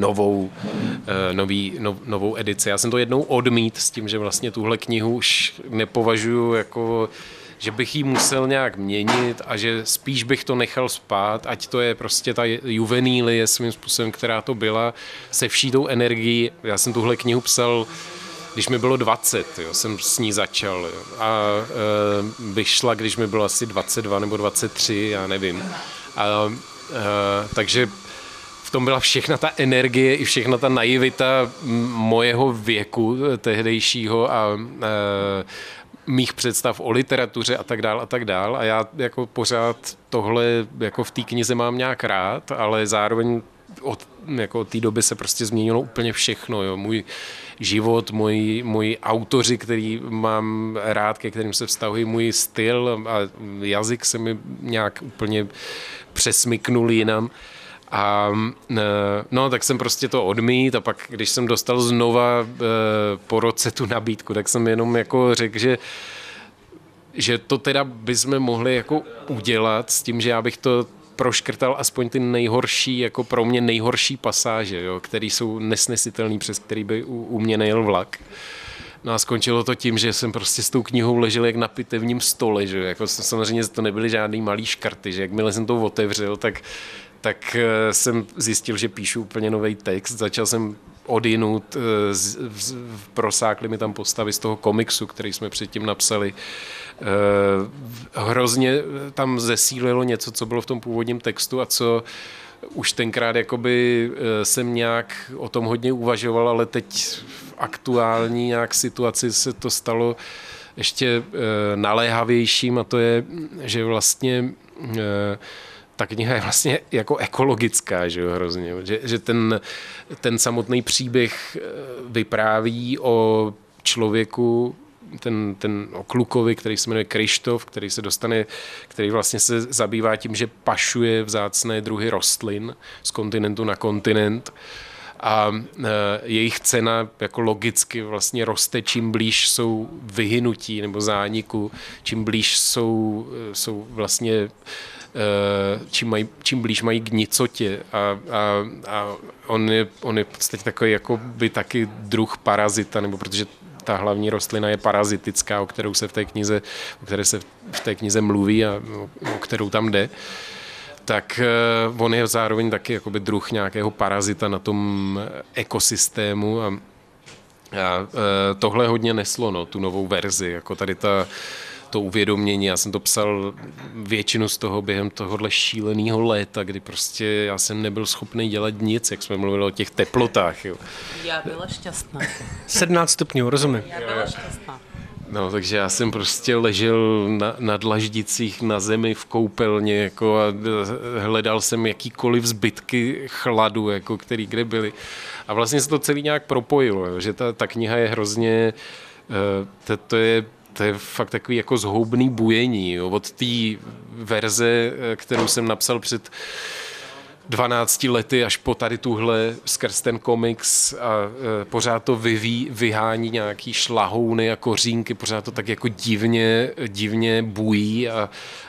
E: novou edici. Já jsem to jednou odmít s tím, že vlastně tuhle knihu už nepovažuji jako, že bych ji musel nějak měnit a že spíš bych to nechal spát, ať to je prostě ta juvenílie svým způsobem, která to byla, se vší tou energií. Já jsem tuhle knihu psal, když mi bylo 20, jo, jsem s ní začal, jo, a vyšla, když mi bylo asi 22 nebo 23, já nevím. Takže v tom byla všechna ta energie i všechna ta naivita mojeho věku tehdejšího a mých představ o literatuře a tak dál. A já jako pořád tohle jako v té knize mám nějak rád, ale zároveň od té doby se prostě změnilo úplně všechno. Jo. Můj život, moji autoři, který mám rád, ke kterým se vztahují, můj styl a jazyk se mi nějak úplně přesmyknul jinam. A no, tak jsem prostě to odmít a pak, když jsem dostal znova po roce tu nabídku, tak jsem jenom jako řekl, že to teda bychom mohli jako udělat s tím, že já bych to proškrtal aspoň ty nejhorší, jako pro mě nejhorší pasáže, jo, které jsou nesnesitelné, přes který by u mě nejel vlak. No a skončilo to tím, že jsem prostě s tou knihou ležel jak na pitevním stole, že jako samozřejmě to nebyly žádný malý škrty, že jakmile jsem to otevřel, tak jsem zjistil, že píšu úplně nový text. Začal jsem odjinud, prosákly mi tam postavy z toho komiksu, který jsme předtím napsali. Hrozně tam zesílilo něco, co bylo v tom původním textu a co už tenkrát jakoby jsem nějak o tom hodně uvažoval, ale teď v aktuální nějak situaci se to stalo ještě naléhavějším a to je, že vlastně ta kniha je vlastně jako ekologická, že jo, hrozně. Že ten samotný příběh vypráví o člověku, o klukovi, který se jmenuje Kryštof, který vlastně se zabývá tím, že pašuje vzácné druhy rostlin z kontinentu na kontinent. A jejich cena jako logicky vlastně roste, čím blíž jsou vyhynutí nebo zániku, čím blíž jsou vlastně čím blíž mají k nicotě a on je v podstatě takový jako by taky druh parazita, nebo protože ta hlavní rostlina je parazitická, o které se v té knize mluví a o kterou tam jde, tak on je zároveň taky jakoby druh nějakého parazita na tom ekosystému a tohle hodně neslo, no, tu novou verzi, jako tady to uvědomění. Já jsem to psal většinu z toho během tohohle šíleného léta, kdy prostě já jsem nebyl schopný dělat nic, jak jsme mluvili o těch teplotách. Jo.
D: Já byla šťastná.
C: 17 stupňů, rozumím.
D: Já byla šťastná.
E: No, takže já jsem prostě ležel na dlaždicích na zemi v koupelně jako a hledal jsem jakýkoliv zbytky chladu, jako který kde byly. A vlastně se to celý nějak propojilo, jo, že ta kniha je hrozně, to je fakt takový jako zhoubný bujení, jo, od té verze, kterou jsem napsal před 12 lety až po tady tuhle skrz ten komiks a pořád to vyhání nějaký šlahouny a kořínky, pořád to tak jako divně bují a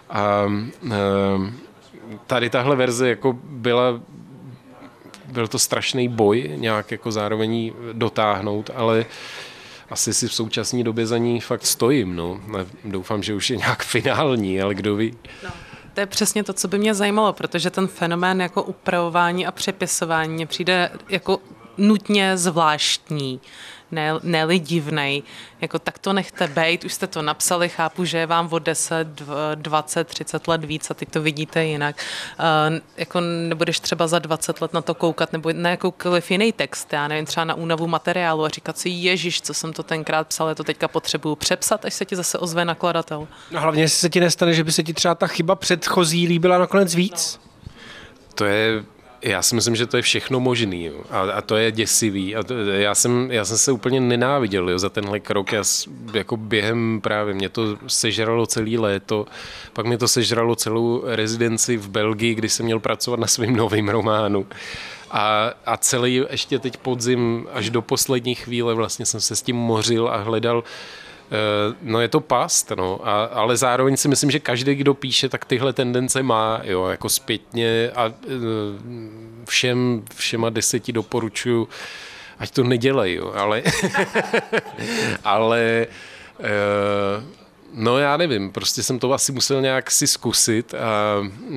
E: tady tahle verze jako byl to strašný boj nějak jako zároveň dotáhnout, ale asi si v současné době za ní fakt stojím, no. Doufám, že už je nějak finální, ale kdo ví.
D: No. To je přesně to, co by mě zajímalo, protože ten fenomén jako upravování a přepisování mně přijde jako nutně zvláštní, ne-li divnej. Jako tak to nechte bejt, už jste to napsali, chápu, že je vám o 10, 20, 30 let víc a teď to vidíte jinak. Jako nebudeš třeba za 20 let na to koukat nebo na jakoukoliv jiný text, já nevím, třeba na únavu materiálu a říkat si, ježiš, co jsem to tenkrát psal, já to teďka potřebuju přepsat, až se ti zase ozve nakladatel.
C: A hlavně, jestli se ti nestane, že by se ti třeba ta chyba předchozí líbila nakonec víc?
E: Já si myslím, že to je všechno možný, jo. A to je děsivý. Já jsem se úplně nenáviděl, jo, za tenhle krok. Jako během právě mě to sežralo celý léto, pak mě to sežralo celou rezidenci v Belgii, kdy jsem měl pracovat na svým novým románu. A celý ještě teď podzim až do poslední chvíle vlastně jsem se s tím mořil a hledal. No je to past, no, ale zároveň si myslím, že každý, kdo píše, tak tyhle tendence má, jo, jako zpětně a všema 10 doporučuji, ať to nedělej, jo, ale no já nevím, prostě jsem to asi musel nějak si zkusit a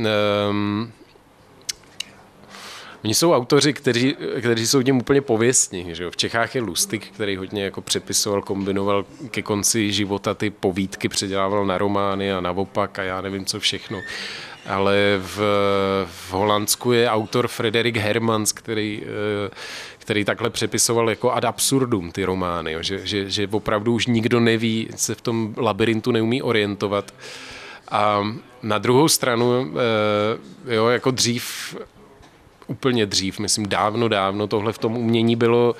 E: oni jsou autoři, kteří jsou tím úplně pověstní. Že? V Čechách je Lustig, který hodně jako přepisoval, kombinoval ke konci života ty povídky, předělával na romány a naopak a já nevím co všechno. Ale v Holandsku je autor Frederik Hermans, který takhle přepisoval jako ad absurdum ty romány. Jo? Že opravdu už nikdo neví, se v tom labirintu neumí orientovat. A na druhou stranu, jo, jako úplně dřív, myslím dávno, tohle v tom umění bylo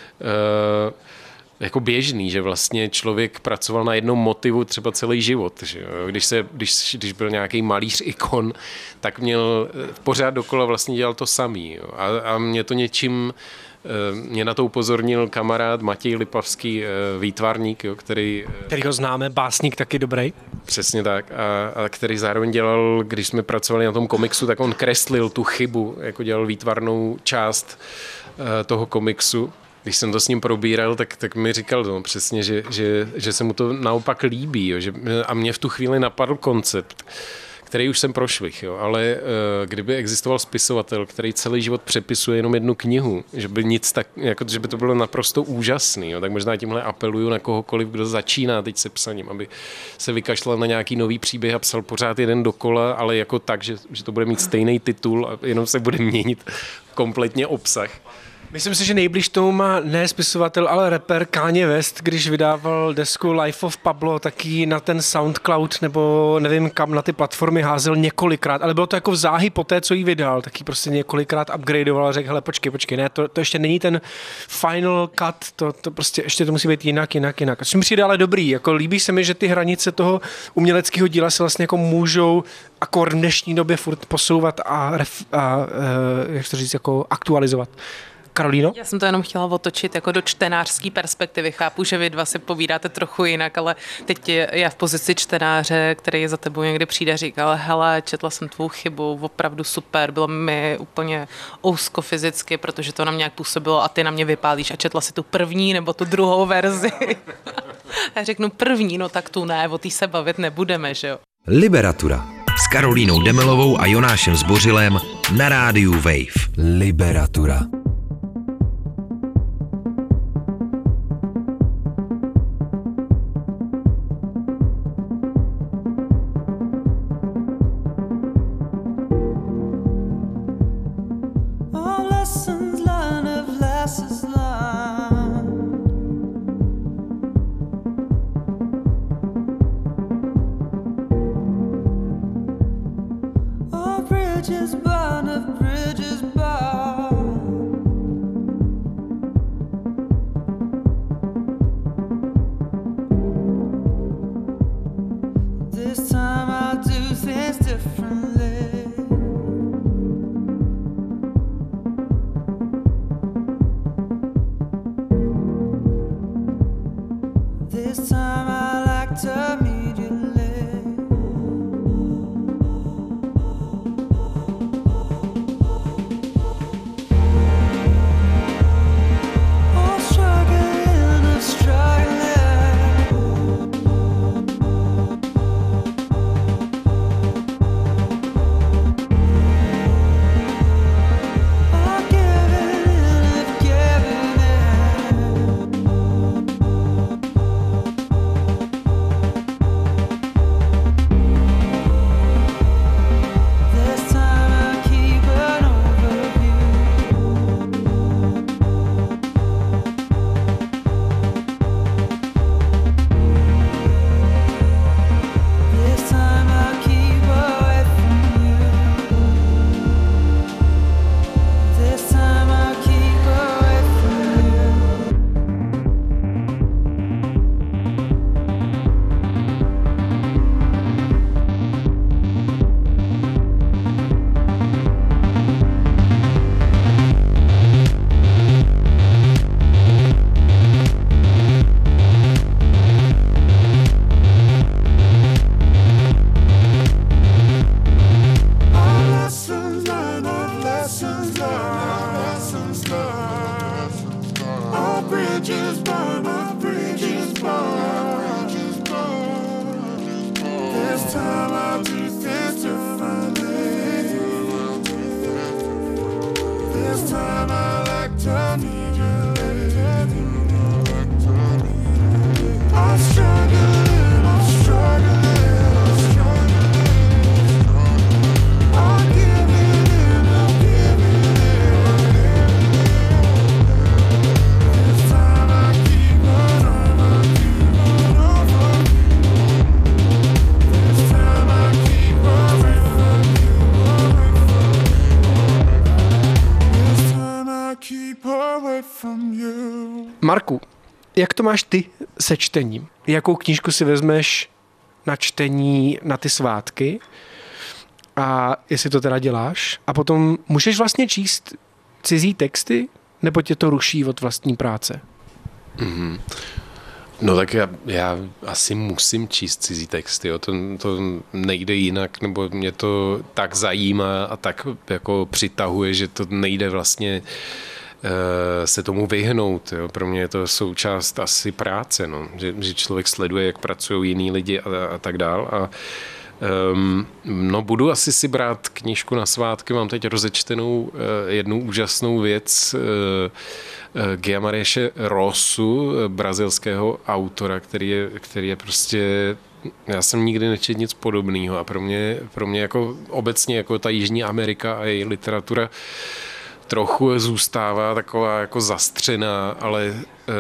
E: jako běžný, že vlastně člověk pracoval na jednom motivu třeba celý život. Že jo? Když byl nějaký malíř ikon, tak měl pořád dokola vlastně dělal to samý. Jo? A mě to mě na to upozornil kamarád Matěj Lipavský, výtvarník, jo,
C: kterýho známe, básník taky dobrý.
E: Přesně tak. A který zároveň dělal, když jsme pracovali na tom komiksu, tak on kreslil tu chybu, jako dělal výtvarnou část toho komiksu. Když jsem to s ním probíral, tak mi říkal no, přesně, že se mu to naopak líbí. Jo, a mě v tu chvíli napadl koncept, který už jsem prošvih, jo, ale kdyby existoval spisovatel, který celý život přepisuje jenom jednu knihu, že by to bylo naprosto úžasný, jo, tak možná tímhle apeluju na kohokoliv, kdo začíná teď se psaním, aby se vykašlal na nějaký nový příběh a psal pořád jeden dokola, ale jako tak, že to bude mít stejný titul a jenom se bude měnit kompletně obsah.
C: Myslím si, že nejblíž tomu má ne spisovatel, ale rapper Kanye West, když vydával desku Life of Pablo, taky na ten SoundCloud nebo nevím kam na ty platformy házel několikrát, ale bylo to jako v záhy po té, co jí vydal, taky prostě několikrát upgradeoval a řekl, hele počkej, ne, to ještě není ten final cut, to prostě ještě to musí být jinak. Což mi přijde ale dobrý, jako líbí se mi, že ty hranice toho uměleckého díla se vlastně jako můžou akor v dnešní době furt posouvat a jak to říct, jako aktualizovat. Karolíno?
D: Já jsem to jenom chtěla otočit jako do čtenářské perspektivy. Chápu, že vy dva si povídáte trochu jinak, ale teď já v pozici čtenáře, který za tebou někdy přijde a říká, hele, četla jsem tvou chybu, opravdu super, bylo mi úplně ousko fyzicky, protože to na mě nějak působilo a ty na mě vypálíš a četla si tu první nebo tu druhou verzi. Já řeknu první, no tak tu ne, o té se bavit nebudeme, že jo.
B: Liberatura s Karolínou Demelovou a Jonášem Zbořilem na rádiu Wave.
A: Liberatura.
C: Marku, jak to máš ty se čtením? Jakou knížku si vezmeš na čtení na ty svátky? A jestli to teda děláš? A potom můžeš vlastně číst cizí texty? Nebo tě to ruší od vlastní práce?
E: Mm-hmm. No tak já asi musím číst cizí texty, jo. To nejde jinak, nebo mě to tak zajímá a tak jako přitahuje, že to nejde vlastně se tomu vyhnout. Jo. Pro mě je to součást asi práce, no. Že člověk sleduje, jak pracují jiní lidi a tak dál. A no budu asi si brát knížku na svátky, mám teď rozečtenou jednu úžasnou věc Guimarãese Rossu, brazilského autora, který je prostě, já jsem nikdy nečetl nic podobného a pro mě jako obecně jako ta Jižní Amerika a její literatura trochu zůstává taková jako zastřená, ale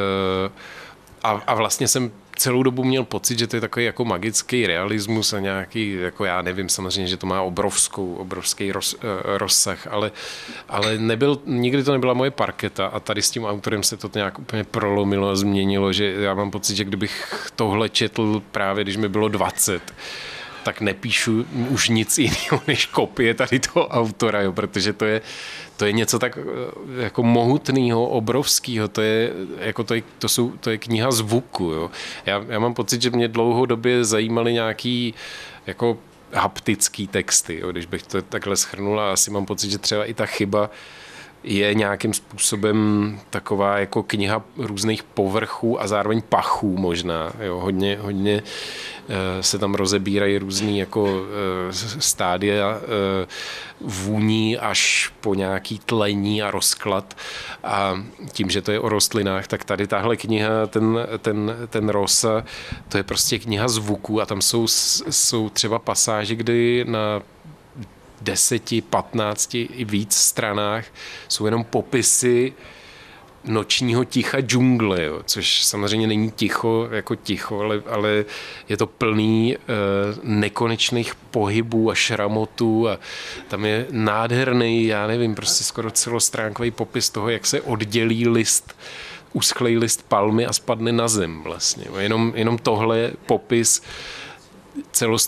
E: a vlastně jsem celou dobu měl pocit, že to je takový jako magický realismus a nějaký, jako já nevím, samozřejmě, že to má obrovský rozsah, ale nikdy to nebyla moje parketa a tady s tím autorem se to nějak úplně prolomilo a změnilo, že já mám pocit, že kdybych tohle četl právě, když mi bylo 20, tak nepíšu už nic jiného než kopie tady toho autora, jo, protože to je něco tak jako mohutného, obrovského, to je kniha zvuku. Jo. Já mám pocit, že mě dlouhodobě zajímaly nějaký jako haptický texty, jo, když bych to takhle shrnul a asi mám pocit, že třeba i ta chyba je nějakým způsobem taková jako kniha různých povrchů a zároveň pachů možná. Jo, hodně se tam rozebírají různý jako stádia vůní až po nějaký tlení a rozklad. A tím, že to je o rostlinách, tak tady tahle kniha, ten Rosa, to je prostě kniha zvuků a tam jsou třeba pasáže, kdy na 10, 15 i víc stranách jsou jenom popisy nočního ticha džungle, jo, což samozřejmě není ticho jako ticho, ale je to plný nekonečných pohybů a šramotů a tam je nádherný, já nevím, prostě skoro celostránkový popis toho, jak se oddělí uschlej list palmy a spadne na zem vlastně. Jenom tohle popis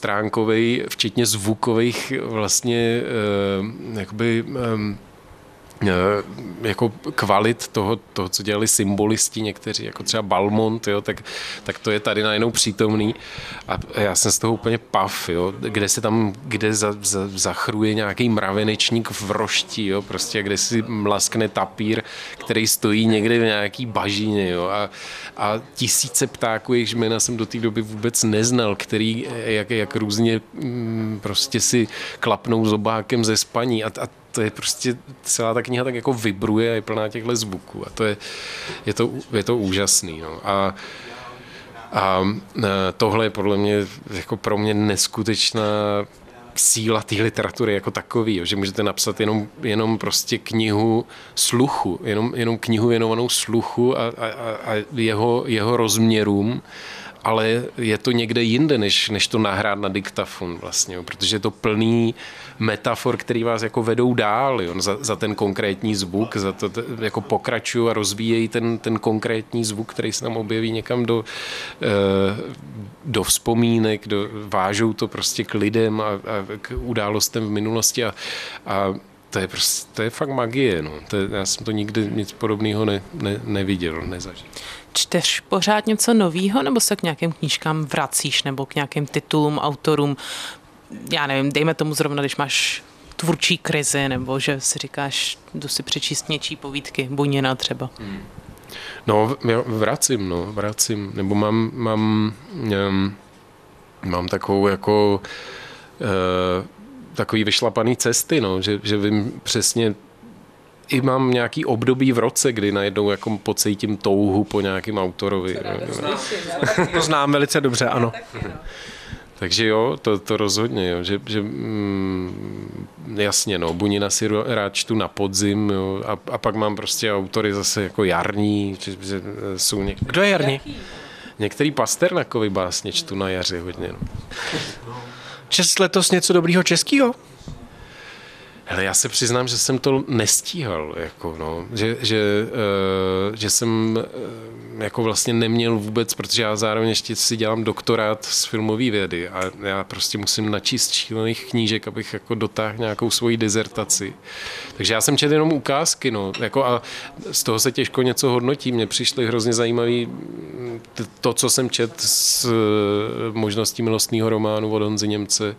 E: celostránkovej, včetně zvukových vlastně jakoby jako kvalit toho, co dělali symbolisti někteří, jako třeba Balmont, jo, tak to je tady najednou přítomný a já jsem z toho úplně pav, jo, kde zachruje nějaký mravenečník v rošti, jo, prostě kde si mlaskne tapír, který stojí někde v nějaký bažině, jo, a tisíce ptáků, jejichž jména jsem do té doby vůbec neznal, který jak různě prostě si klapnou zobákem ze spaní a to je prostě, celá ta kniha tak jako vibruje a je plná těchto zvuků a je to úžasný. No. A tohle je podle mě, jako pro mě neskutečná síla té literatury jako takový, jo, že můžete napsat jenom prostě knihu sluchu, jenom knihu věnovanou sluchu a jeho rozměrům, ale je to někde jinde, než to nahrát na diktafon vlastně, jo, protože je to plný metafor, který vás jako vedou dál, jo, za ten konkrétní zvuk, za to jako pokračují a rozvíjejí ten konkrétní zvuk, který se tam objeví někam do vzpomínek, vážou to prostě k lidem a k událostem v minulosti a to je fakt magie, no. Já jsem to nikdy nic podobného neviděl, nezažil.
D: Čteš pořád něco novýho, nebo se k nějakým knížkám vracíš, nebo k nějakým titulům, autorům? Já nevím, dejme tomu zrovna, když máš tvůrčí krizi, nebo že si říkáš, jdu si přečíst něčí povídky, Bunina třeba.
E: No, vracím, nebo mám takovou jako takový vyšlapaný cesty, no, že vím přesně, i mám nějaký období v roce, kdy najednou jako pocítím touhu po nějakým autorovi.
C: To znám velice dobře, ano.
E: Takže jo, to rozhodně, jo, že jasně, no, Bunina si rád čtu na podzim, jo, a pak mám prostě autory zase jako jarní, že jsou některý.
C: Kdo je jarní?
E: Některý Pasternakovi básně čtu na jaře hodně, no.
C: Čest letos něco dobrýho českýho?
E: Hele, já se přiznám, že jsem to nestíhal, jako, no, že jsem jako vlastně neměl vůbec, protože já zároveň ještě si dělám doktorát z filmové vědy a já prostě musím načíst šílených knížek, abych jako dotáhl nějakou svoji dizertaci. Takže já jsem četl jenom ukázky, no, jako a z toho se těžko něco hodnotí. Mně přišly hrozně zajímavý to, co jsem četl z Možností milostného románu od Honzy Němce.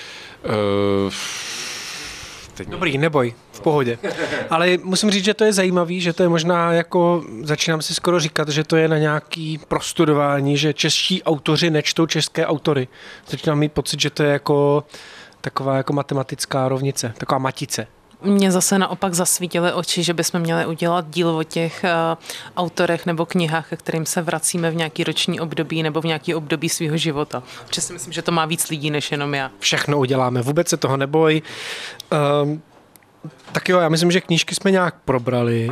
C: Dobrý, neboj, v pohodě. Ale musím říct, že to je zajímavý, že to je možná jako, začínám si skoro říkat, že to je na nějaký prostudování, že čeští autoři nečtou české autory. Začínám mít pocit, že to je jako taková jako matematická rovnice, taková matice.
D: Mně zase naopak zasvítily oči, že bychom měli udělat díl o těch autorech nebo knihách, ke kterým se vracíme v nějaký roční období nebo v nějaký období svého života. Protože si myslím, že to má víc lidí než jenom já.
C: Všechno uděláme, vůbec se toho neboj. Tak jo, já myslím, že knížky jsme nějak probrali.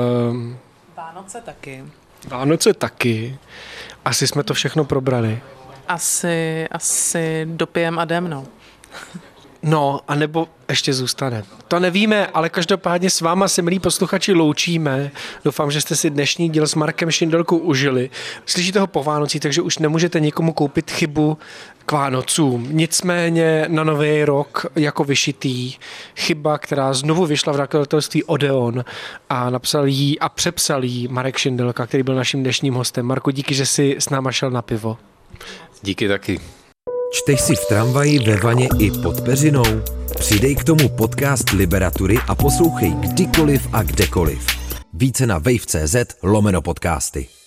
C: Vánoce taky. Asi jsme to všechno probrali.
D: Asi dopijem a jdem, no.
C: No, anebo ještě zůstane. To nevíme, ale každopádně s váma se, milí posluchači, loučíme. Doufám, že jste si dnešní díl s Markem Šindelkou užili. Slyšíte ho po Vánocích, takže už nemůžete nikomu koupit chybu k Vánocům. Nicméně na Nový rok jako vyšitý chyba, která znovu vyšla v nakladatelství Odeon a napsal jí a přepsal jí Marek Šindelka, který byl naším dnešním hostem. Marku, díky, že jsi s náma šel na pivo.
E: Díky taky.
A: Čteš si v tramvaji, ve vaně i pod peřinou? Přidej k tomu podcast Liberatury a poslouchej kdykoliv a kdekoliv. Více na wave.cz/podcasty.